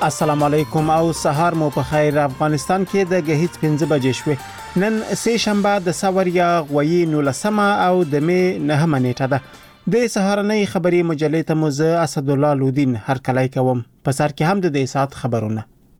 السلام علیکم او سهار مو په خیر. افغانستان کې د غهیت 5 بجې شوې. نن سه شنبه د سوریا غوي 19 او د می 9 نیټه ده. د سهارنۍ خبري مجلې ته مو اسد الله لودین هر کله کوم. په سر کې هم د دې سات خبرونه.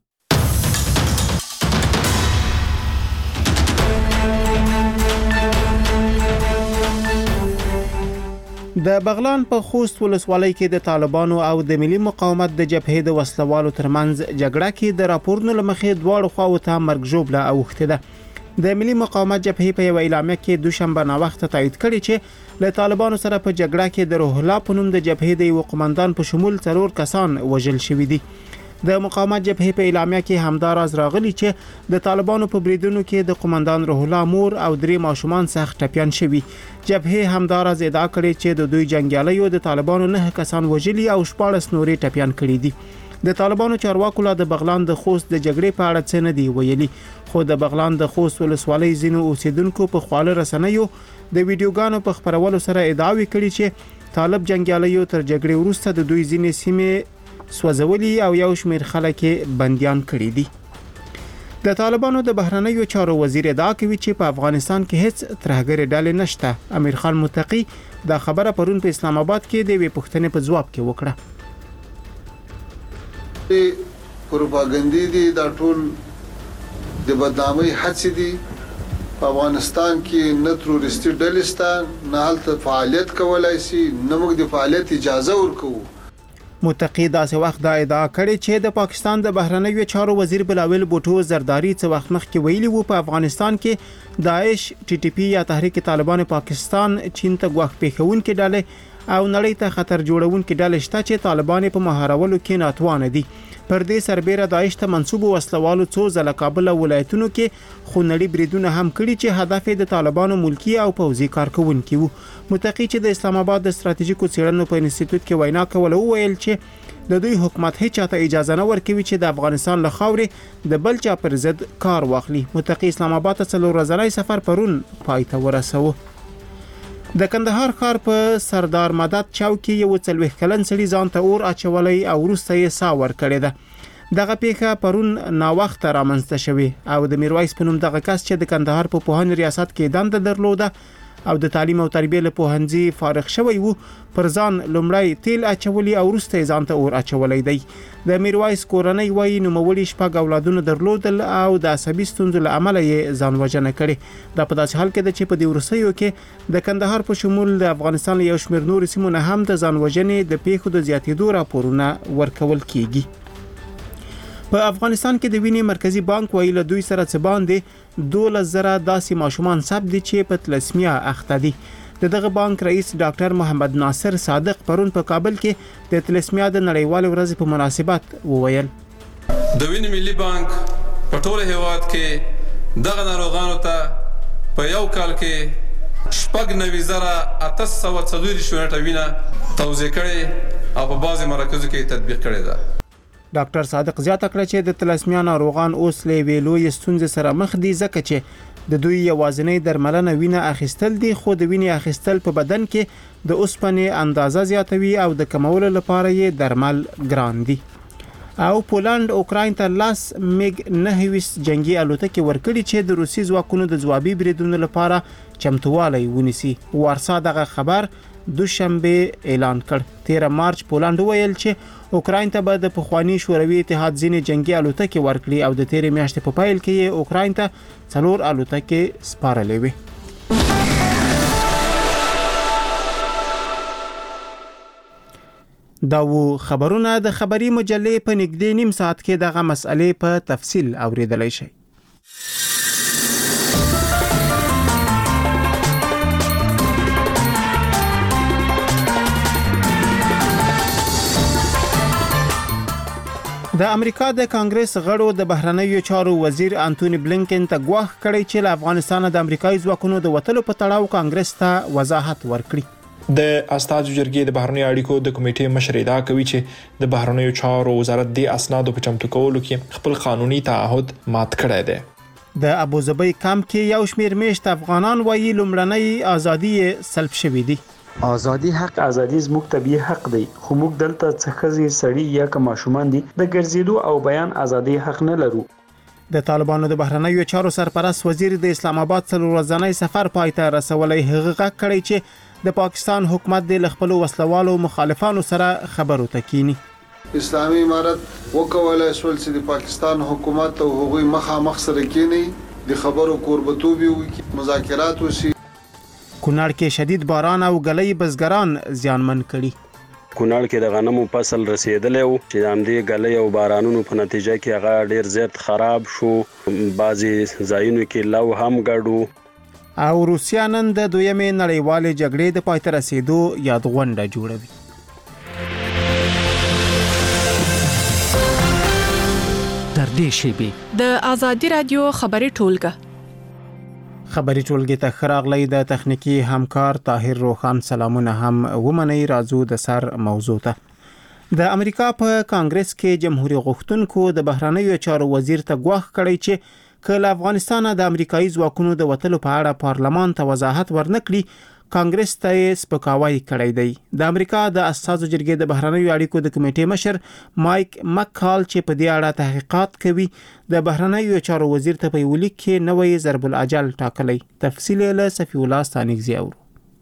د بغلان په خوست ولسوالۍ کې د طالبانو او د ملي مقاومت د جبهې د وسلوالو ترمنځ جګړه کې د راپورونو لمخې دواړو خواو ته مرګ ژوبله اوښته ده. د ملي مقاومت جبهې په یو اعلامیه کې دوشنبه نا وخت تایید کړی چې له طالبانو سره په جګړه کې د روح الله په نوم د جبهې د یو قومندان په شمول 4 کسان وژل شوي دي. د مقاومت جبهې په اعلامیه کې همداراز راغلي چې د طالبانو په بریدونو کې د قومندان روح الله مور او 3 ماشومان سخت ټپيان شوي. جبهې همداراز ادعا کړې چې د دوی جنگیالیو د طالبانو 9 کسان وژلي او 14 نورې ټپيان کړي دي. د طالبانو چارواکو لا د بغلان د خوست د جګړې په اړه څه نه دی ویلي، خو د بغلان د خوست ولسوالۍ ځینو اوسیدونکو په خواله رسنیو د ویډیوګانو په خبرولو سره ادعاوې کړي چې طالب جنگیالیو تر جګړې وروسته د دوی ځینې سیمې سوځولي او یو شمېر خلک بنديان کړي دي. د طالبانو د بهرنیو چارو وزیر ادعا کوي چې په افغانستان کې هیڅ ترهګر ډلې نشته. امیر خان متقی دا خبره پرون په اسلام آباد کې د وی پښتنې په جواب کې وکړه. پروپاګاندا دي دا ټول د بدنامۍ هڅې دي. په افغانستان کې نه تروریستي ډلې شته، نه هلته فعالیت کولای شي، نه موږ د فعالیت اجازه ورکوو. متقی داسې وخت دا ادعا کړې چې د پاکستان د بهرنیو چارو وزیر بلاول بوټو زرداری څه وخت مخکې ویلي وو په افغانستان کې داعش، ټي ټي پی یا تحریک طالبان پاکستان چین ته غوښ پیښونکې ډلې او نړۍ ته خطر جوړونکې ډلې شته چې طالبان په مهارولو کې ناتوان دي. پر دې سربېره داعش ته منسوب وسلوالو څو ځله کابل ولایتونو کې خونړي بریدونه هم کړي چې هدف د طالبانو ملکی او پوځي کارکونکي وو. متقی چې د اسلام آباد د ستراتیژیکو څېړنو په انسټیټیوټ کې وینا کوله ویل چې د دوی حکومت هیڅ چاته اجازه نه ورکوي چې د افغانستان له خاورې د بل چا پر ضد کار واخلي. متقی اسلام آباد ته 4 ورځنی سفر پرون پای ته ورسوه. د کندهار ښار په سردار مدد چوک کې یو 40 کلن سړي ځان ته اور اچولای او وروسته یې سا ور کړی ده. دغه پیښه پرون نا وخت رامنځته شوې او د میرویس په نوم دغه کس چې د کندهار په پوهنې ریاست کې دنده درلوده او د تعلیم او تربیه له پوهنځي فارغ شوی وو، پر ځان لومړی تیل اچولي او وروسته ځان ته اور اچولای دی. د میرویس کورنۍ وایي نوموړي 6 اولادونه درلودل او د عصبي ستونزو له امله یې ځان وژنه کړې. دا په داسې حال کې ده چې په دې ورسېو کې د کندهار په شمول د افغانستان یو شمېر نور سیمونه هم د ځان وژنې د پیښو د زیاتېدو راپورونه ورکول کیږي. په افغانستان کې د وینې مرکزی بانک ویل دوی سره څه باندې 12,000 داسې ماشومان ثبت دي چې په تلسمیا اخته دي. دغه بانک رئیس ډاکټر محمد ناصر صادق پرون په کابل کې د تلسمیا د نړیوال ورځ په مناسبت وویل د وینې ملي بانک په ټول هیواد کې دغه ناروغانو ته په یو کال کې 9,840 یونټه وینه توزیع کړي او په بعضي مراکزو کې تطبیق کړي ده. ډاکټر صادق زیاته کړه چې د تلسمیا ناروغان اوس له ویلوې ستونزې سره مخ دي ځکه چې د دوی یوازینی درملنه وینه اخیستل دي، خو د وینې اخیستل په بدن کې د اوسپنې اندازه زیاتوي او د کمولو لپاره یې درمل ګران دي. او پولند اوکراین ته 10 میګ 9 جنگي الوتکې ورکړي چې د روسي ځواکونو د ځوابي بریدونو لپاره چمتووالی ونیسي. وارسا دغه خبر دوشنبه اعلان کړ. 13 مارچ پولند ویل چې اوکراین ته به د پخوانی شوروي اتحاد ځینې جنگي الوتکې ورکړي او د 13 میاشتې په پایل کې یې اوکراین ته 4 الوتکې سپارلې وي. دا و خبرونه د خبري مجلې په نږدې نیم ساعت کې دغه مسئلې په تفصیل اوریدلای شئ. د امریکا د کانګرس غړو د بهرنیو چارو وزیر انټونی بلینکن ته غواړي کړي چې له افغانستان د امریکایي ځواکونو د وټلو په تړاو کانګرس ته وضاحت ورکړي. د استازو جرګې د بهرنیو اړیکو د کمیټې مشر ادعا کوي چې د بهرنیو چارو وزارت د اسنادو په چمتو کولو کې خپل قانوني تعهد مات کړی دی. د ابوظبي کمپ کې یو شمېر میشت افغانان وایي لومړنۍ ازادي سلب شوې دي. ازادي زموږ طبيعي حق دی، خو موږ دلته څه ښځې سړي یا که ماشومان دي د ګرځېدو او بیان ازادي حق نه لرو. د طالبانو د بهرنیو چارو سرپرست وزیر د اسلام آباد 3 ورځنی سفر پای ته رسولی. هغه غږ کړی چې د پاکستان حکومت د خپل وسلوالو مخالفانو سره خبرو ته کینی. اسلامي امارت وکولای شول چې د پاکستان حکومت او هغوی مخامخ سره کینی د خبرو کوربتوبي وکړي، مذاکرات وشي. کونړ کې شدید باران او ګلۍ بزګران زیانمن کړي. کونړ کې د غنمو فصل رسیدلی و چې همدې ګلۍ او بارانونو په نتیجه کې هغه ډیر زیات خراب شو. بعضی ځایونو کې لو هم ګډو. او روسیا نن د دویمې نړیوالې جګړې د پای ته رسیدو یادغونډه جوړوي. تر دې شیبې د ازادي رادیو خبري ټولګه ته خراغلی د تخنیکی همکار طاهر روخان سلامونه هم ومني. راځو د سر موضوع ته. د امریکا په کانګرس کې جمهوریت غوښتونکو د بهرنیو چارو وزیر ته غواخ کړی چې کله افغانستان د امریکایي ځواکونو د وټلو په اړه پارلمان ته وضاحت ورنکړي، کانګرس ته سپکاوی کړی دی. د امریکا د اساسو جرګې د بهرنیو اړیکو د کمیټې مشر مایک مکال چې په دې اړه تحقیقات کوي، د بهرنیو چارو وزیر ته په یو لیک کې نوې ضرب الاجل ټاکلی. تفصیل له صفی الله ستانګزی اورو.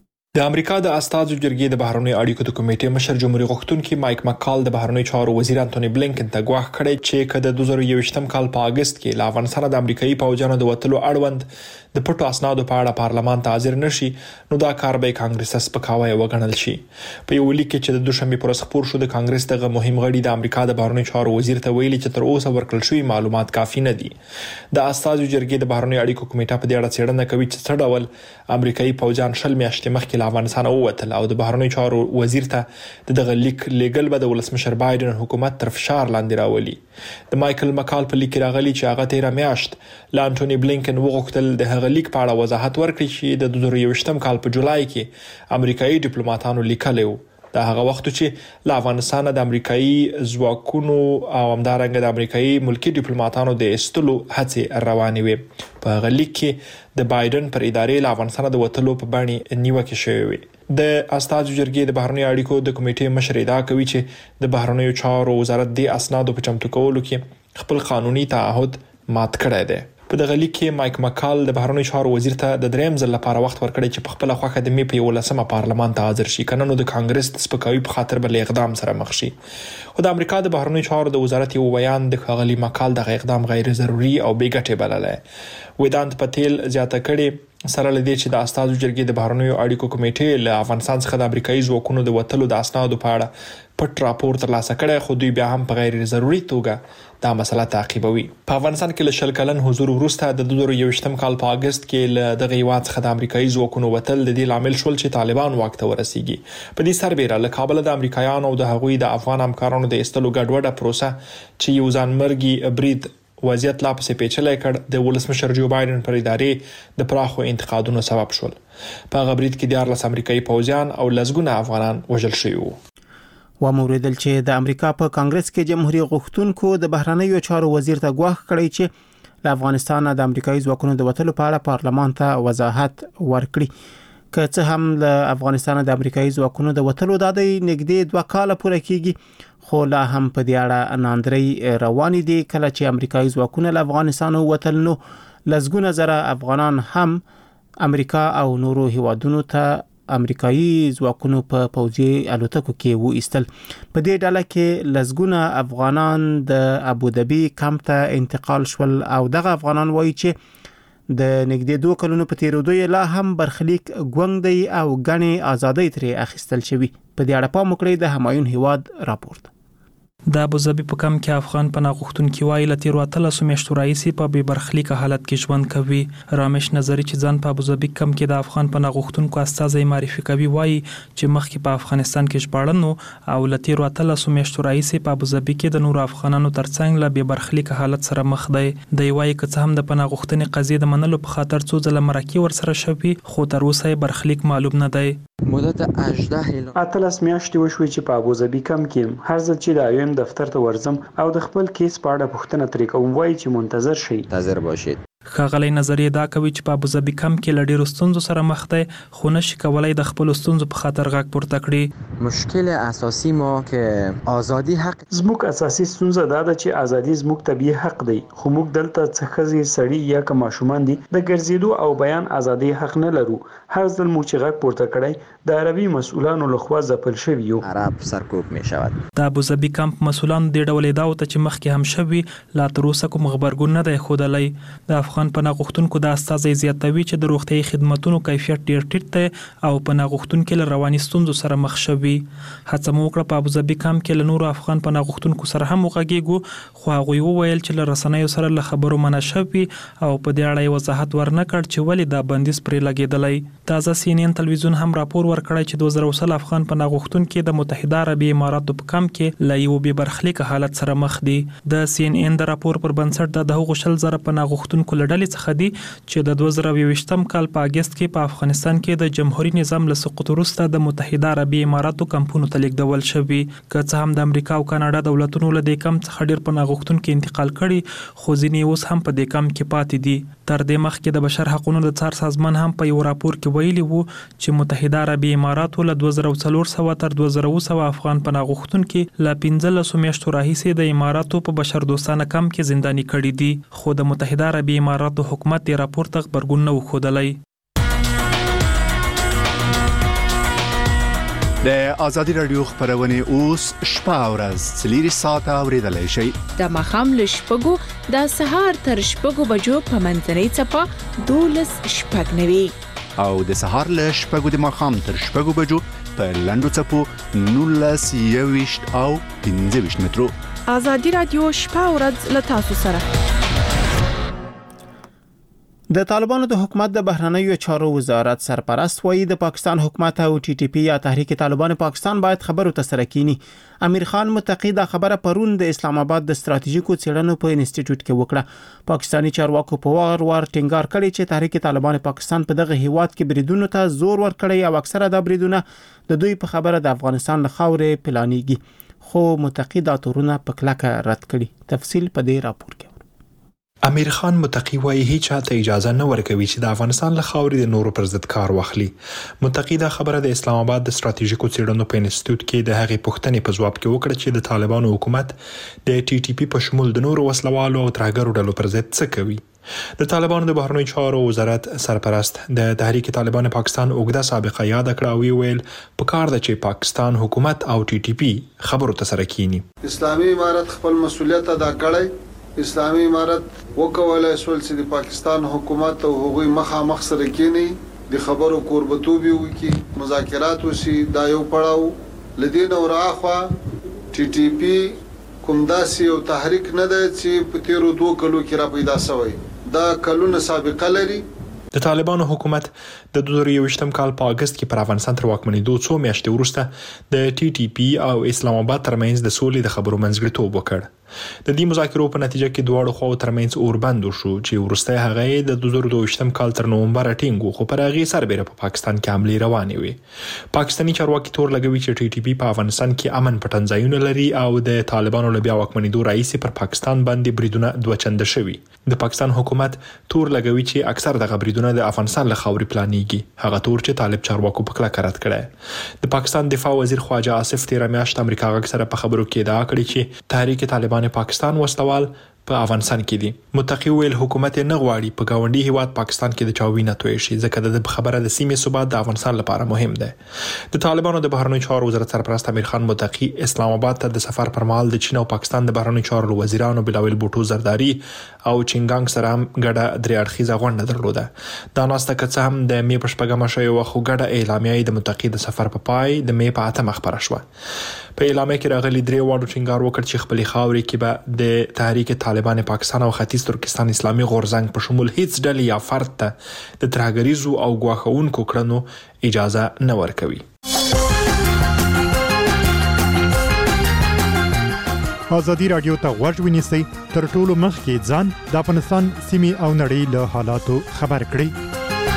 د امریکا د اساسو جرګې د بهرنیو اړیکو د کمیټې مشر جمهوریت غوښتونکي مایک مکال د بهرنیو چارو وزیر انټونی بلینکن ته غواخ کړی چې کله د 2021 کال په اگست کې له افغانستان د امریکایي پوځونو د وټلو اړوند د پټو اسنادو په اړه پارلمان ته حاضر نشي، نو دا کار به کانګرس سپکاوی وګڼل شي. په یو لیک کې چې د دوشنبه پر ورځ خبر شو، د کانګرس دغه مهم غړي د امریکا د بهرنیو چارو وزیر ته ویلي چې تر اوسه ورکړل شوی معلومات کافي نه دي. د اساسو جرګې د بهرنیو اړیکو کمیټه په دې اړه څېړنه کوي چې څه ډول امریکایي پوځان شل میاشتې مخکې له افغانستان ووتل او د بهرنیو چارو وزیر ته دغه لیک لیګل به د ولسمشر بایدن حکومت تر فشار لاندې راولي. د مایکل مکال په لیک راغلی چې هغه 13 میاشت له انټونی بلینکن وغوښتل د هغه لیک په اړه وضاحت ورکړي چې د 2021 کال په جولای کې امریکایي ډیپلوماټانو لیکلی و. دا هغه وخت چې له افغانستان د امریکایي ځواکونو او همدارنګه د امریکایي ملکی ډیپلوماټانو د ایستلو هڅې روانې وي. په هغه لیک کې د بایدن پر ادارې له افغانستان د وټلو په بڼه نیوکه شوې وي. د اساسو جرګې د بهرنیو اړیکو د کمیټې مشر ادعا کوي چې د بهرنیو چارو وزارت د اسنادو په چمتو کولو کې خپل قانوني تعهد مات کړی دی. په دغه لیک کې مایک مکال د بهرنیو چارو وزیر ته د دریم ځل لپاره وخت ورکړی چې په خپل خوخه د می په 11مه پارلمان ته حاضر شي، کنه نو د کانګرس د سپکاوي په خاطر بل اقدام سره مخ شي. خو د امریکا د بهرنیو چارو د وزارت یو بیان د خغلی مکال د اقدام غیر ضروري او بې ګټې بللی. ویدانت پټیل زیاته کړي سره لدی چې د اساسو جرګې د بهرنیو اړیکو کمیټې له افغانستان څخه د امریکایي ځواکونو د وټلو د اسنادو په اړه پټ راپور ترلاسه کړی، خو دوی بیا هم په غیر ضروري توګه دا مسله تعقیبوي. په افغانستان کې له 10 کلن حضور وروسته د 2021 کال په اگست کې له دغه هیواد څخه د امریکایي ځواکونو وټل د دې لامل شول چې طالبان واک ته ورسیږي. په دې سربېره له کابل د امریکایانو او د هغوی د افغان همکارانو د ایستلو ګډوډه پروسه چې یو ځانمرګي برید وضعیت لا پسې پیچلی کړ، د ولسمشر جو بایدن پر ادارې د پراخو انتقادونو سبب شول. په هغه برید کې 14 امریکایي پوځیان او لسګونه افغانان وژل شوي وو. وموریدل چې د امریکا په کانګرس کې جمهوریت غوښتونکو د بهرنیو چارو وزیر ته غواخ کړی چې له افغانستان د امریکایي ځواکونو د وټلو په اړه پارلمان ته وضاحت ورکړي. که څه هم له افغانستان د امریکایي ځواکونو د وټلو د نږدې 2 کال پوره کیږي، خو لا هم په دې اړه ناندري روانې دي. کله چې امریکایي ځواکونه له افغانستان وټل، نو لسګونه زره افغانان هم امریکا او نورو هیوادونو ته امریکایي ځواکونو په پوځي الوتکو کې و ایستل. په دې ډله کې لسګونه افغانان د ابوظبي کمپ ته انتقال شول او دغه افغانان وایي چې د نږدې 2 کلونو په تیرېدو لا هم برخلیک ګوند دی او غني ازادۍ ترې اخیستل شوی. په دې اړه پام وکړئ د همایون هیواد راپورټ. د ابوظبي په کم کې افغان پناه غوښتونکي وایي له تیرو 13 میاشتو راهیسې په بې برخلیکه حالت کې ژوند کوي. رامش نظري چې ځان په ابوظبي کم کې د افغان پناه غوښتونکو استازی معرفي کوي وایي چې مخکې په افغانستان کې ژباړن او له تیرو 13 میاشتو راهیسې په ابوظبي کې د نورو افغانانو ترڅنګ له بې برخلیکه حالت سره مخ دی. دی وایي که څه هم د پناه غوښتنې قضیې د منلو په خاطر څو ځله مرکې ورسره شوي، خو تر اوسه یې برخلیک معلوم نه دی. مدت 18 میاشتې وشوي چې په ابوظبي کم کې هر ځل چې د IOM دفتر ته ورځم او د خپل کیس په اړه پوښتنه ترې کوم، وایي چې منتظر شئ. منتظر باشید. ښاغلی نظریه دا کوي چې په ابوظبي کم کې له ډېرو ستونزو سره مخ دی خو نشي کولی د خپلو ستونزو په خاطر غږ پورته کړي. مشکل اساسي ما که آزادي حق زموږ اساسي ستونزه دا ده چې ازادي زموږ طبیعي حق دی خو موږ دلته څه ښځې سړي یا که ماشومان دي د ګرځېدو او بیان ازادي حق نه لرو. هر ځل مو چې غږ پورته کړی د عربي مسؤلانو لخوا ځپل شوي یو. عرب سرکوب می شود. د ابوظبي کمپ مسؤلانو دې ډول ادعا ته چې مخکې هم شوي لا تر اوسه کوم غبرګون نه دی ښودلی. د افغان پناه غوښتونکو د استازي زیاتوي چې د روغتیايي خدماتو کیفیت ډیر ټیټ دی او پناه غوښتونکو له رواني ستونزو سره مخ شوي. هڅه مو وکړه په ابوظبي کمپ کې له نورو افغان پناه غوښتونکو سره هم وغږیږو خو هغوی وویل چې له رسنیو سره له خبرو منع شوي او په دې اړه وضاحت ورنه کړ چې ولې دا بندیز پرې لګېدلی. تازه CNN تلویزیون هم راپور ورکړی چې 2000 افغان پناه غوښتونکو د متحده عربي اماراتو په کمپ کې له یو بې برخلیک حالت سره مخ دي. د CNN د راپور پر بنسټ د هغو 100,000 پناه غوښتونکو له ډلې څخه دي چې د 2020 کال په اگست کې په افغانستان کې د جمهوریت نظام له سقوط وروسته د متحده عربي اماراتو کمپونو ته لیږدول شوي. که څه هم د امریکا او کاناډا دولتونو له دې کمپ څخه ډیر پناه غوښتونکو انتقال کړي خو ځینې اوس هم په دې کمپ کې پاتې دي. تر دې مخکې د بشر حقوقو د څار سازمان هم په یو راپور کې ویلي وو چې متحده عربي اماراتو له 2400 تر 2200 افغان پناه غوښتونکو له 15 میاشتو راهیسې د اماراتو په بشر دوستانه کمپ کې زنداني کړي دي خو د متحده عربي اماراتو حکومت یې راپور ته غبرګون نه وښودلی. د ازادي رادیو خبرونه اوس شپه او ورځ 4 ساعته اوریدلای شئ. د ماښام له شپږو د سهار تر شپږو بجو په منځنۍ څپه 12:09 او د سهار له شپږو د ماښام تر شپږو بجو په لنډو څپو 19:20 او 15 مترو. ازادي رادیو شپه او ورځ له تاسو سره. د طالبانو د حکومت د بهرنیو چارو وزارت سرپرست وایي د پاکستان حکومت او TTP یا تحریک طالبان پاکستان باید خبرو ته سره کینی. امیر خان متقی دا خبره پرون د اسلام آباد د ستراتیژیکو څېړنو په انسټیټیوټ کې وکړه. پاکستاني چارواکو په وار ټینګار کړی چې تحریک طالبان پاکستان په دغه هیواد کې بریدونو ته زور ورکړی او اکثره د بریدونه د دوی په خبره د افغانستان له خاورې پلانېږي خو متقی دا تورونه په کلکه رد کړي. تفصیل په دې راپور کې. امیر خان متقی وایي هیڅ چاته اجازه نه ورکوي چې د افغانستان له خاورې د نورو پر ضد کار واخلي. متقی دا خبره د اسلام آباد د ستراتیژیکو څېړنو په انسټیټیوټ کې د هغې پوښتنې په ځواب کې وکړه چې د طالبانو حکومت د TTP په شمول د نورو وسلوالو او ترهګرو ډلو پر ضد څه کوي. د طالبانو د بهرنیو چارو وزارت سرپرست د تحریک طالبان پاکستان اوږده سابقه یاد کړه او ویل په کار ده چې پاکستان حکومت او TTP خبرو ته سره کینی. اسلامي امارت خپل مسؤلیت ادا کړی. اسلامي امارت وکولای شول چې د پاکستان حکومت او هغوی مخامخ سره کینی د خبرو کوربتوبي وکي مذاکرات وشي. دا یو پړاو لدین او راخوا TTP کوم داسې یو تحریک نه دی چې په تیرو 2 کلو کې را پیدا شوی. دا کلونه سابقه لري. د طالبانو حکومت د 2020 کال په اگست کې پر افغانستان تر واکمنېدو څو میاشتې وروسته د TTP او اسلام آباد ترمنځ د سولې د خبرو منځګړیتوب وکړ. د دې مذاکرو په نتیجه کې دواړو خواو ترمنځ اوربند وشو چې وروسته هغه د 2022 کال تر نومبر ټینګو خو پر هغه سربېره په پاکستان کې حملې روانې وي. پاکستاني چارواکي تور لګوي چې TTP په افغانستان کې امن پټنځایونه لري او د طالبانو له بیا واکمنېدو راهیسې پر پاکستان باندې بریدونه دوه چنده شوي. د پاکستان حکومت تور لګوي چې اکثر دغه بریدونه د افغانستان له خاورې پلانېږي. هغه تور چې طالب چارواکو په کلکه رد کړی. د پاکستان دفاع وزیر خواجه آصف تیر میاشت امریکا غږ سره په خبرو کې ادعا کړې چې تحریک طالبان پاکستان وسلوال په افغانستان کې دي. متقی ویل حکومت نه غواړي په گاونډي هیواد پاکستان کې د چاوینه توی شي ځکه د خبره د سیمې ثبات د افغانستان لپاره مهم ده. د طالبانو د بهرنیو چارو وزارت سرپرست امیر خان متقی اسلام آباد ته د سفر پر مهال د چین او پاکستان د بهرنیو چارو وزیرانو بلاول بوټو زرداری او چینګانګ سره هم ګډه درې اړخیزه غونډه درلوده. دا ناسته که څه هم د مې په شپږمه شوې وه خو ګډه اعلامیه د متقی د سفر په پای د مې په 8 خبره شوه. په اعلامیه کې راغلي درې واړو ټینګار وکړ چې خپل خاورې کې به د تحریک طالبان پاکستان او ختیځ ترکستان اسلامي غورځنګ په شمول هیڅ ډلې یا فرد ته د ترهګریزو او ګواښونکو کړنو اجازه نه ورکوي. ازادي رادیو ته غوږ ونیسئ تر ټولو مخکې ځان د افغانستان سیمې او نړۍ له حالاتو خبر کړئ.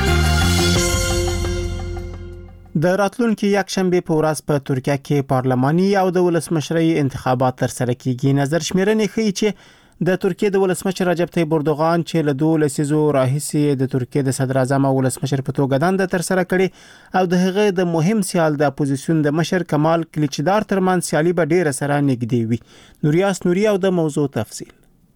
د راتلونکي یکشنبه په ورځ په ترکیه کې پارلماني او د ولسمشرۍ انتخابات ترسره کیږي. نظر شمیرنې ښیي چې د ترکیه د ولسمشر رجب طیب اردوغان چې له 2 لسیزو راهیسې د ترکیه د صدر اعظم او ولسمشر په توګه دنده تر سره کړي او د هغه د مهم سیال د اپوزیسیون د مشر کمال کلیچدار ترمن سیالي به ډیره سره نږدې وي. نوریاس نوري او د موضوع تفصیل.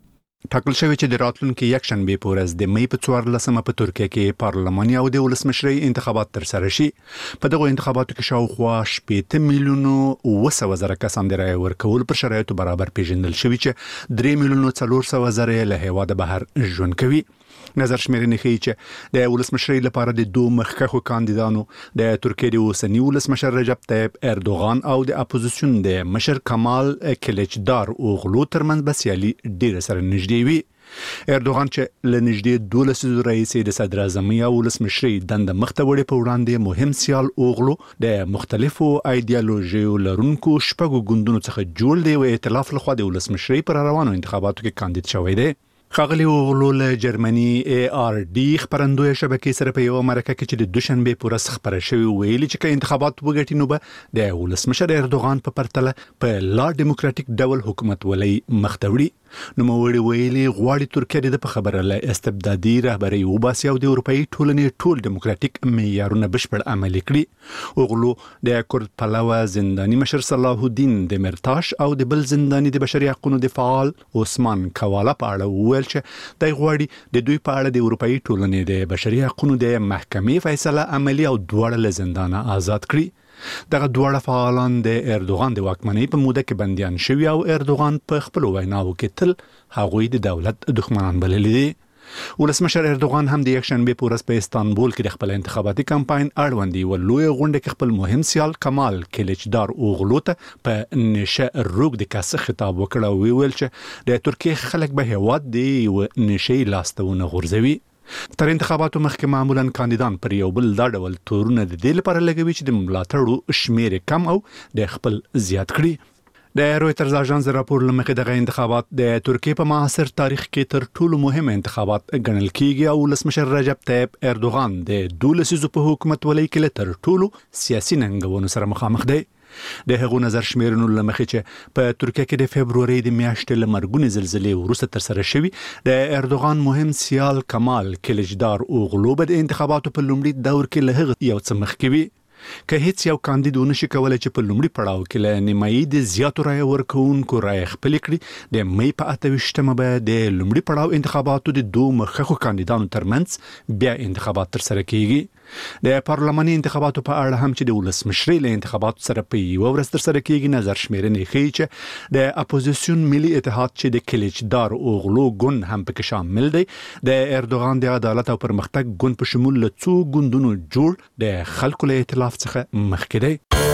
ټاکل شوی چې د راتلونکي یکشنبه په ورځ د مې په 14مه په ترکیه کې پارلماني او د ولسمشرۍ انتخابات تر سره شي. په دغه انتخاباتو کې شاوخوا 8 میلیونو 200,000 کسان د رای ورکول پر شرایطو برابر پیژندل شوی چې 3 میلیونو 400,000 له هیواده بهر ژوند کوي. نظر شمیرنې ښیي چې د ولسمشرۍ لپاره د 2 مخکښو کاندیدانو د ترکیه د اوسنی ولسمشر رجب طیب اردوغان او د اپوزیسیون د مشر کمال کلیچدار اوغلو ترمنځ به سیالي ډیره سره نږدې وي. اردوغان چې لنږدې 2 لسیزو راهیسې د صدر اعظم او ولسمشرۍ دنده مخته وړي په وړاندې مهم سیال اوغلو د مختلفو ایدئولوژیو لرونکو شپږو ګوندونو څخه جوړ دی او ائتلاف لخوا د ولسمشرۍ پر روانو انتخاباتو کې کاندید شوی دی. خاغلی اوغلو له جرمني ARD خبرندوی شبکې سره په یو مرکه کې چې د دوشنبه په ورځ خبره شوی ویلي چې که انتخابات وګټي نو به د ولسمشر اردوغان په پرتله په لا ډیموکراټیک ډول حکومت ولې مخته وړي. نو موړي ویلي غواړي ترکیه د په خبره له استبدادي رهبري وباسي او د اروپאי ټولنې ټول ډیموکراټیک معیارونه بشپړ عملي کړي. اوغلو د کورد پلوه زنداني مشر صلاح الدین دمرتاش او د بل زنداني د بشري حقوقو د فعال عثمان کوالا په اړه ویل چې د غواړي د دوی په اړه د اروپאי ټولنې د بشري حقوقو د محکمې فیصله عملي او دواړه له زندانه آزاد کړي. دغه دواړه فعالان د اردوغان د واکمنۍ په موده کې بنديان شوي او اردوغان په خپل ویناو کې تل هغوی د دولت دښمنان بللي دي. ولسمشر اردوغان هم د یکشنبه په ورځ په استانبول کې د خپل انتخاباتي کمپاین اړوند یو لوی غونډه کې خپل مهم سیال کمال کلیچدار اوغلو ته په نشه روغ د کاسه خطاب وکړ او ویل چې د ترکیه خلک به هواد دی او نشي لاستونه غورځوي. تر انتخاباتو مخکې معمولا کاندیدان پر یو بل دا ډول تورونه د دې لپاره لګوي چې د ملاتړو شمیر کم او د خپل زیات کړي. د رويټرز اژانس راپور لمخې دغه انتخابات د ترکیه په معاصر تاریخ کې تر ټولو مهم انتخابات ګڼل کیږي او ولسمشر رجب طیب اردوغان د 2 لسیزو په حکومت ولۍ کې تر ټولو سیاسي ننګونو سره مخامخ دی. د هغو نظر شمیرنو لمخې چې په ترکیه کې د فبروري د میاشتې لمرګونې زلزلې وروسته تر سره شوی د اردوغان مهم سیال کمال کلیچدار اوغلو به د انتخاباتو په لومړي دور کې له هغه یو څه مخکې وي. که هیڅ یو کاندید ونشي کولای چې په لومړي پړاو کې له نیمایي د زیاتو رای ورکوونکو رای خپل کړي د مې په 28مه به د لومړي پړاو انتخاباتو د 2 مخکښو کاندیدانو ترمنځ بیا انتخابات تر سره کیږي. د پارلماني انتخاباتو په اړه هم چې د ولسمشرۍ له انتخاباتو سره په یو ورځ تر سره کیږي نظر شمیرنې ښیي چې د اپوزیسیون ملي اتحاد چې د کلیچدار اوغلو ګوند هم پکې شامل دی د اردوغان د عدالت او پرمختګ ګوند په شمول له څو ګوندونو جوړ د خلکو له ائتلاف څخه مخکې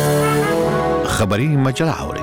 دی. خبري مجله اوري.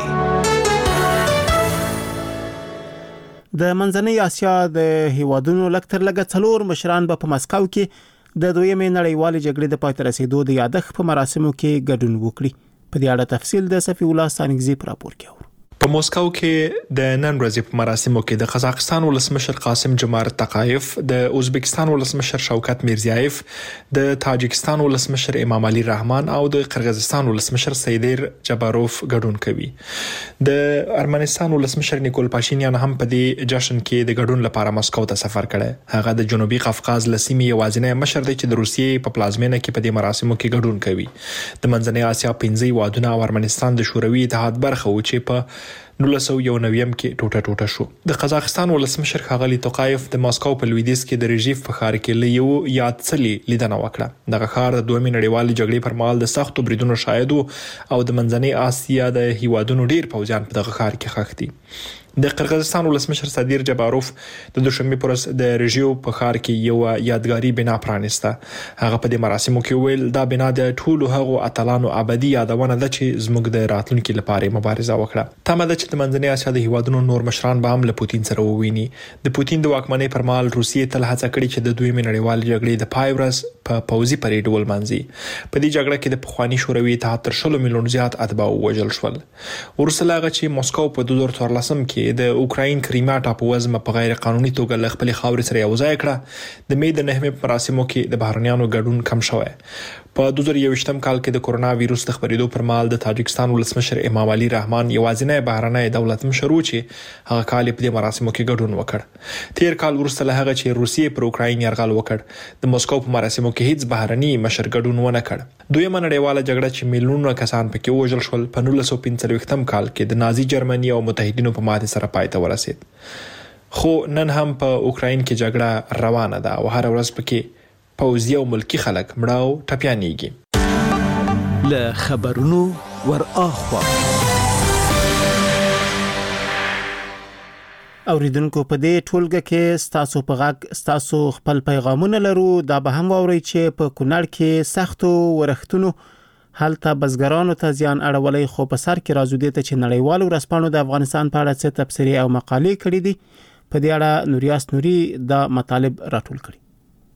د منځنۍ اسیا د هیوادونو لکتر لګ څلور مشران په مسکو کې د دویمې نړیوالې جګړې د پای ته رسیدو د یادښت په مراسمو کې ګډون وکړي. په دې اړه تفصیل د صفی الله سانګزي په راپور کې اورو. په موسکو کې د نن ورځې په مراسمو کې د قزاقستان ولسمشر قاسم جمارت تقایف، د ازبکستان ولسمشر شوکت میرزیایف، د تاجکستان ولسمشر امام علي رحمان او د قرغیزستان ولسمشر سیدیر جباروف ګډون کوي. د ارمنستان ولسمشر نیکول پاشینیان هم په دې جشن کې د ګډون لپاره مسکو ته سفر کړی. هغه د جنوبي قفقاز لسیمې یوازینی مشر دی چې د روسیې په پلازمینه کې په دې مراسمو کې ګډون کوي. د منځنۍ اسیا 15 هیوادونه او ارمنستان د شوروي اتحاد برخه و چې په 1990 کې ټوټه شو. د قزاقستان ولسمشر ښاغلي توقایف د ماسکو په لویدیځ کې د رژیف په ښار کې له یو یاد څلي لیدنه وکړه. دغه ښار د دویمې نړیوالې جګړې پر مهال د سختو بریدونو شاهد او د منځنۍ اسیا د هیوادونو ډیر پوځیان په دغه ښار کې ښخ دي. د قرغیزستان ولسمشر سیدیر جباروف د دوشنبه پر ورځ د رژیو په ښار کې یو یادګاري بنا پرانسته. هغه په دې مراسمو کې ویل دا بنا د ټولو هغو اتلانو ابدي یادونه ده چې زموږ د راتلونکي لپاره مبارزه وکړه. تمه ده چې د منځنۍ اسیا د هیوادونو نور مشران به هم له پوتین سره وویني. د پوتین د واکمنۍ پر مهال روسیې تل هڅه کړې چې د دویمې نړیوالې جګړې د پای ورځ په پوځي پریډ ولمانځي. په دې جګړه کې د پخوانی شوروي اتحاد تر 100 میلیون زیات اتباع وژل شول. ورسره هغه چې مسکو په 2014 کې کې د اوکراین کریمیا ټاپووزمه په غیر قانوني توګه له خپل خاورې سره یوځای کړه. د مې د 9 په مراسمو کې د بهرنیانو ګډون کم شوی. په 2021 کال کې د کورونا وایروس د خپرېدو پر مهال د تاجکستان ولسمشر امام علي رحمان یوازینی بهرنی دولت مشر و چې هغه کال په دې مراسمو کې ګډون وکړ. تیر کال وروسته له هغه چې روسیې پر اوکراین یرغل وکړ د مسکو په مراسمو کې هیڅ بهرنی مشر ګډون ونه کړ. دویمه نړیواله جګړه چې میلیونونه کسان پکې وژل شول په 1945 کال کې د نازي جرمني او متحدینو په ماتې سره پای ته ورسید. خو نن هم په اوکراین کې جګړه روانه ده او هر ورځ پکې پوځي او ملکی خلک مړاو ټپيانېږي. له خبرونو ور اخوا اوریدونکو په دې ټولګه کې ستاسو په غږ ستاسو خپل پیغامونه لرو. دا به هم واورئ چې په کونړ کې سختو ورښتونو هلته بزګرانو ته زیان اړولې، خو په سر کې راځو دې ته چې نړیوالو ورځپاڼو د افغانستان په اړه څه تبصرې او مقالې کړې دي. په دې اړه نوریاس نوري دا مطالب راټول کړي.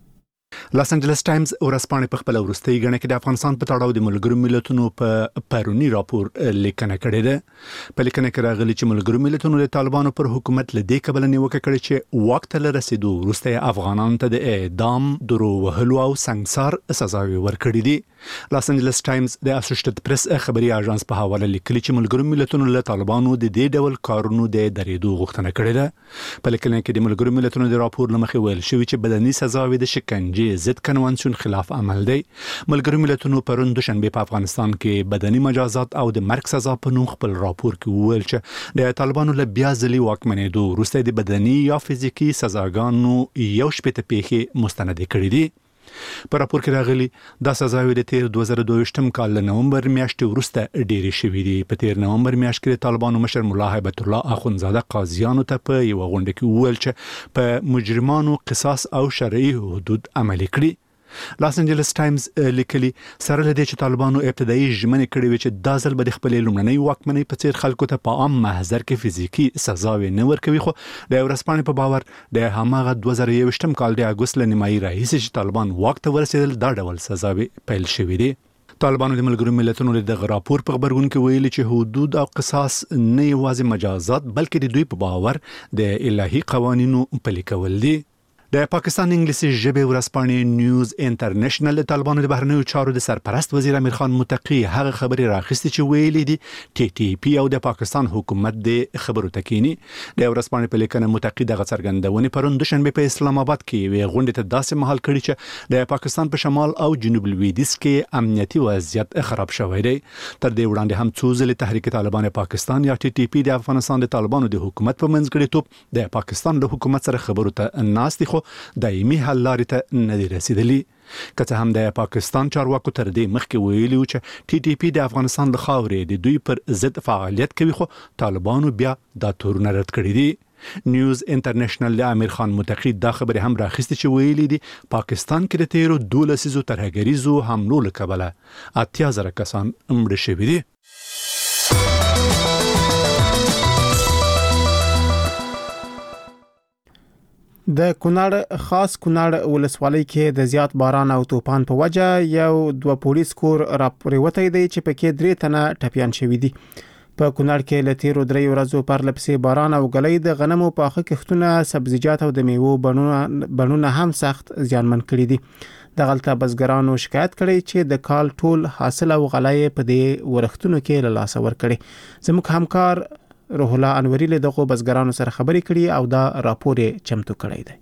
لاس انجلس ټایمز ورځپاڼه په خپل ورستۍ غنه کې د افغانستان په تړاو د ملګرو ملتونو په پرونی راپور لیکنه کړې ده. په لیکنه کې راغلي چې ملګرو ملتونو د طالبانو پر حکومت لدې کبل نیوکه کړې چې وخت له رسیدو وروسته افغانانو ته د اعدام، درو وهلو او سنگسار سزاوي ورکړې دي. لاس انجلس ټایمز د اسوسییټډ پریس خبري اژانس په حواله لیکلي چې ملګرو ملتونو له طالبانو د دې ډول کارونو د درېدو غوښتنه کړې ده. په لیکنه کې د ملګرو ملتونو د راپور لمخې ویل شوی چې بدني سزاوي د شکنجه ضد کنوانسیون خلاف عمل دی. ملګرو ملتونو پرون دوشنبه په افغانستان کې بدني مجازات او د مرګ سزا په نوم خپل راپور کې وویل چې د طالبانو له بیا ځلي واکمنېدو وروسته د بدني یا فزیکی سزاګانو یو شپږ پیښې مستند کړې دي. په راپور کې راغلي دا سزاوي د تیر 2022 کال له نومبر میاشتې وروسته ډېرې شوې دي. په تیر نومبر میاشت کې طالبانو مشر مولا هیبت الله اخونزاده قاضیانو ته په یو غونډه کې وویل چې په مجرمانو قصاص او شرعي حدود عملي کړي. لاس انجلس ټایمز لیکلي سره لدې چې طالبانو ابتدایي ژمنې کړې وي چې دا ځل به د خپلې لومړنۍ واکمنۍ په څیر خلکو ته په عام محضر کې فزیکی سزاوي نه ورکوي. خو د ورځپاڼې په باور د هماغه 2021 کال د اګوست له نیمایي راهیسې چې طالبان واک ته ورسېدل دا ډول سزاوي پیل شوې دي. طالبانو د ملګرو ملتونو د راپور په خبرګون کې ویلي چې حدود او قصاص نه یوازې مجازات بلکې د دوی په باور د الهي قوانینو پلي کول دي. د پاکستان انګلیسي ژبه ورځپاڼې نیوز انټرنیشنل د طالبانو د بهرنیو چارو د سرپرست وزیر امیر خان متقی هغه خبري راخستې چې ویلي دي ټي ټي پی او د پاکستان حکومت د خبرو تکینی. د ورځپاڼې په لیکنه متقی دغه څرګندونه پرون دوشنبه په اسلام آباد کې وی غونډه ته داسې مهال کړی چې د پاکستان په شمال او جنوب لویدیځ کې امنیتي وضعیت خراب شوی دی. تر دې وړاندې هم څو ځله تحریک طالبان پاکستان یا ټي ټي پی د افغانستان د طالبانو د حکومت په منځګړیتوب د پاکستان له حکومت سره خبرو ته ناست دي، دایمي حل لارې ته نه دي رسیدلي. که څه هم د پاکستان چارواکو تر دې مخکې ویلي چې ټي ټي پی د افغانستان د خاورې د دوی پر ضد فعالیت کوي، خو طالبانو بیا دا تورونه رد کړي دي. نیوز انټرنیشنل د امیر خان متقی دا خبره هم راخسته چې ویلي دي پاکستان کې د تیرو 12 ترهګریزو حملو له کبله 80,000 کسان مړه شوي دي. د کونړ خاص کونړ ولسوالۍ کې د زیات باران او طوفان په وجه یو 2 پولیس کور راپورېوتی دی چې پکې 3 تنه ټپيان شوي دي. په کونړ کې له تیرو 3 ورځو پرلپسې باران او غلې د غنمو پاخه کښتونه، سبزیجات او د میوو بڼونه هم سخت زیانمن کړي دي. د غلطه بزګرانو شکایت کړي چې د کال ټول حاصل او غلې په دې ورښتونو کې له لاس ور کړي. زموږ همکار روح الله انوري له دغه بزګرانو سره خبرې کړي او دا راپور چمتو کړی دی.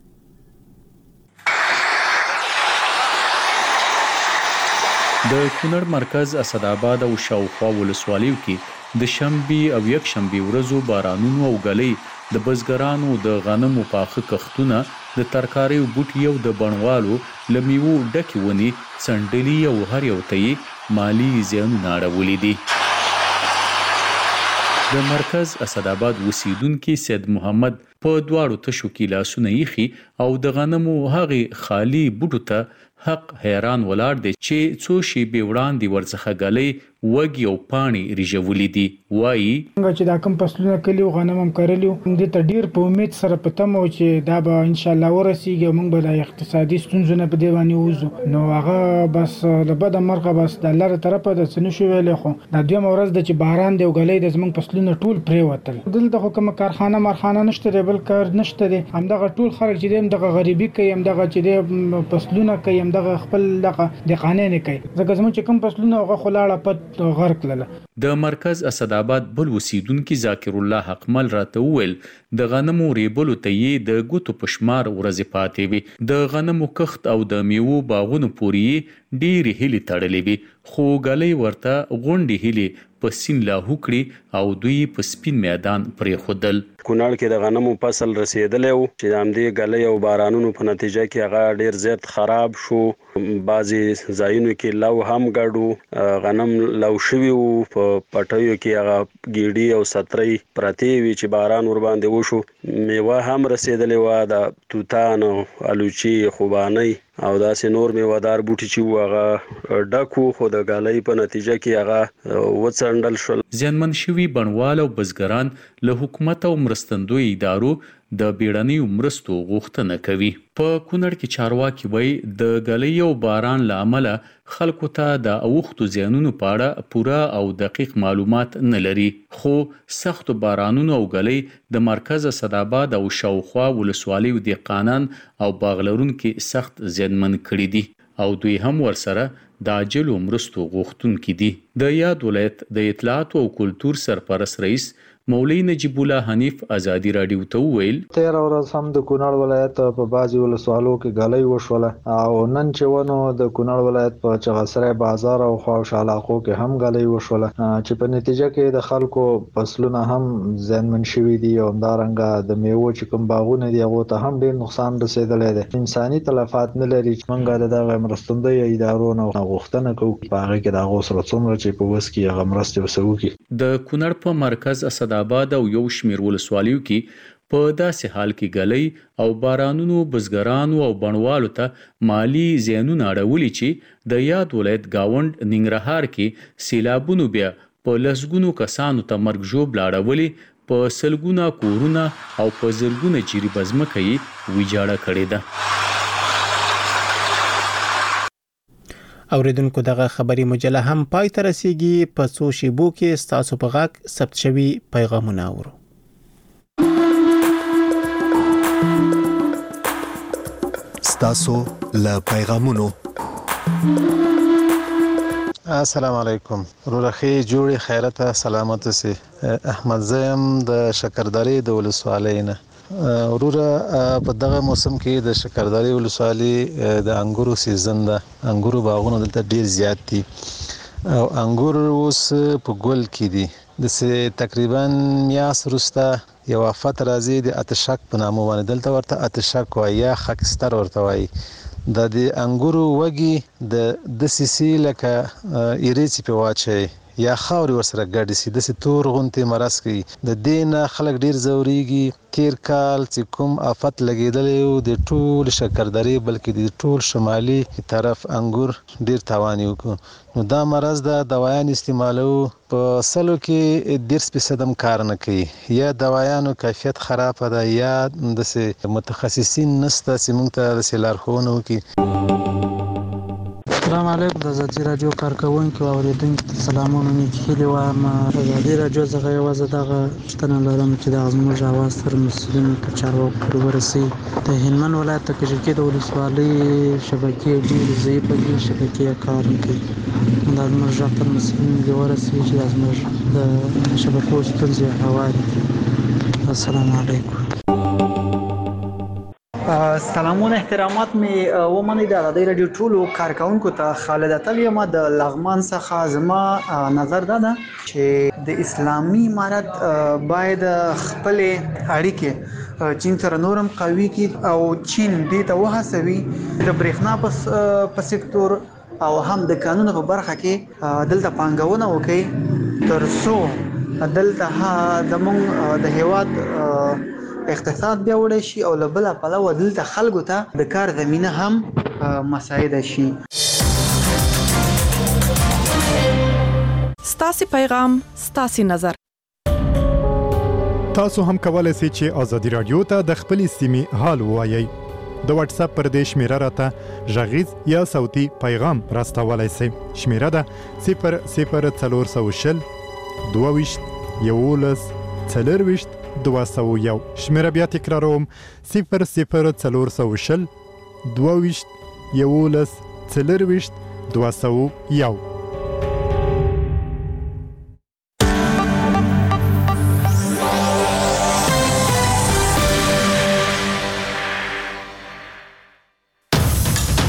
د کونړ مرکز اسداباد او شاوخوا ولسوالیو کې د شنبې او یک شنبې ورځو بارانونو او غلې د بزګرانو د غنمو پاخه کښتونه، د ترکاري او بوټي او د بڼوالو لمیوو ډکې ونی سندلي او هر یو ته مالی زیانونه اړولې دي. د مرکز اسداباد اوسیدونکو سید محمد په دواړو تشو کې لاسونه یخي او د غنمو هغې خالی بوټو ته حق حیران ولاړ دی چې څو شیبې وړاندې ورڅخه ګلۍ وږي او پاڼې ریژولي دي. وایي چې دا کوم فصلونه کلیو غنم هم کرلیو د ته ډیر په امید سره پته مو چې دا به ان شاء الله ورسیږي موږ به د اقتصادي ستونزو نه په دی باندې وځو نو هغه بس له بده مرغه بس د الله تر طرفه د سنو شو ویلې خو دا دوه ورځ د چې باران دی او ګلۍ د زمونږ فصلونه ټول پرې وتل دلته خو کوم کارخانه نشته دی بل کار نشته دی همدغه ټول خلک چې دغه غریبي کوي همدغه چې فصلونه کوي همدغه خپل دغه د قانون کوي ځکه زموږ چې کوم فصلونه هغه خلاړه پد غرق لله. د مرکز اسداباد بل وسیدونکو ذاکر الله حقمل راته وویل د غنمو ریبلو ته یې د ګوتو پشمار ورځې پاتې وي د غنمو کښت او د میوو باغونو پورې ډېری هلي تړلې وي خو ګلۍ ورته غونډې هلي په سین لاهو کړي او دوی په سپین میدان پرې خودل. کونړ کې د غنمو فصل رسیدلی و چې د همدې ګلۍ او بارانونو په نتیجه کې هغه ډیر زیات خراب شو. بعضې ځایونو کې لو هم ګډو غنم لو شوي وو په پټیو کې هغه ګیډي او سترۍ پرتې وي چې باران ور باندې وشو. میوه هم رسیدلی وه د توتان او الوچي خوبانۍ او داسې نور میوهدار بوټي چې وو هغه ډک وو خو د ګلۍ په نتیجه کې هغه وڅنډل شول. زیانمن شوي بڼوال او بزګران له حکومت او مرستندوی ادارو د بیړنیو مرستو غوښتنه کوي. په کونړ کې چارواکي وایي د ګلۍ او باران له امله خلکو ته د اوښتو زیانونو په اړه پوره او دقیق معلومات نه لري خو سختو بارانونو او ګلۍ د مرکز اسداباد او شاوخوا ولسوالیو دهقانان او باغلرونکو سخت زیانمن کړي دي او دوی هم ورسره د عاجلو مرستو غوښتونکي دي. د یاد ولایت د اطلاعات او کلتور سرپرست رئیس مولوی نجیب الله حنیف ازادي رادیو ته وویل 13 ورځ هم د کونړ ولایت په بازي ولسوالو کې ګلۍ وشوله او نن چې ونو د کونړ ولایت په چغسرای بازار او خواوشا علاقو کې هم ګلۍ وشوله چې په نتیجه کې د خلکو فصلونه هم زیانمن شوي دي او همدارنګه د میوو چې کوم باغونه دي هغه ته هم ډیر نقصان رسیدلی دی. انساني تلفات نه لري چې موږ د مرستندوی ادارو نه غوښتنه کوو په هغه کې د هغو سره څومره چې په وس کې هغه مرستې وسوکي. د کونړ په مرکز اسداباد او یو شمیر ولسوالیو کې په داسې حال کې ګلۍ او بارانونو بزګرانو او بڼوالو ته مالی زیانونه اړولي چې د یاد ولایت گاوند ننګرهار کې سیلابونو بیا په لسګونو کسانو ته مرګ ژوبله اړولي په سلګونه کورونه او په زرګونه جریبه ځمکه یې ویجاړه کړې ده. اوریدونکو دغه خبري مجله هم پای ته رسیدي په څو شیبو کې ستاسو په غاک ثبت شوی پیغامونه اورو. ستاسو له پیغامونو. السلام علیکم رورخي جوړي خیرته سلامت سي احمد زیم د شکرداري د ولسوالۍ نه وروره په دغه موسم کې د شکرداري ولسوالۍ د انګورو سیزن ده. انګورو باغونه دلته ډیر زیات دي او انګور اوس په ګل کې دي. د تقریبا میاس وروسته یو افت راځي د اتشک په نامه باندې دلته ورته اتشک وایي یا خاکستر ورته وایي. د انګورو وږي د سیسی لکه ایریچ په واچي یا خاوري ورسره ګډ سي د تور غونتي مرز کوي د دین خلک ډیر زوريږي. تیر کال چې کوم افت لګیدلې د ټول شکرداري بلکې د ټول شمالي طرف انګور ډیر تاوان وکړ نو دا مرز د دوايان استعمالو په سلو کې 10% کار نه کوي یا دوايانو کیفیت خراب ده یا د متخصصین نسته چې موږ ته سلارخونه وکړي. السلام علیکم د ازادي رادیو کارکونکو او اوریدونکو سلامونه نیک هیله وایم. ازادي رادیو څخه یوازې دغه شتنه لرم چې د زموږ اواز تر مسؤلینو ته چارواکو پورې ورسي. د هلمند ولایت د کجکي د ولسوالۍ شبکې ډېرې ضعیفه دي شبکې کار نه کوي دا زموږ غږ تر مسؤلینو دې ورسي چې دا زموږ د شبکو ستونزې هواري. السلام علیکم. سلامونه احترامات می ومنئ د ازادي رادیو ټولو کارکونکو ته خالد اتل یم د لغمان څخه. زما نظر دا ده چې د اسلامي امارت باید خپل اړیکې چین سره نورم قوي کړي او چین دې ته وهڅوي د برېښنا په سکتور او هم د قانون په برخه کې دلته پانګونه وکړي تر څو دلته زموږ د هیواد اقتصاد بیا وړي شي او له بله پلوه دلته خلکو ته د کار زمینه هم مساعده شي. ستاسو پیغام ستاسو نظر. تاسو هم کولای شئ چې آزادي رادیو ته د خپل سیمې حال ووایي. د واتس اپ پر دې شمیره راته غږیز یا صوتي پیغام راستولای شئ. شمیره ده 00400 22 11 40 201. شمیره بیا تکراروم 00400 22 11 40 201.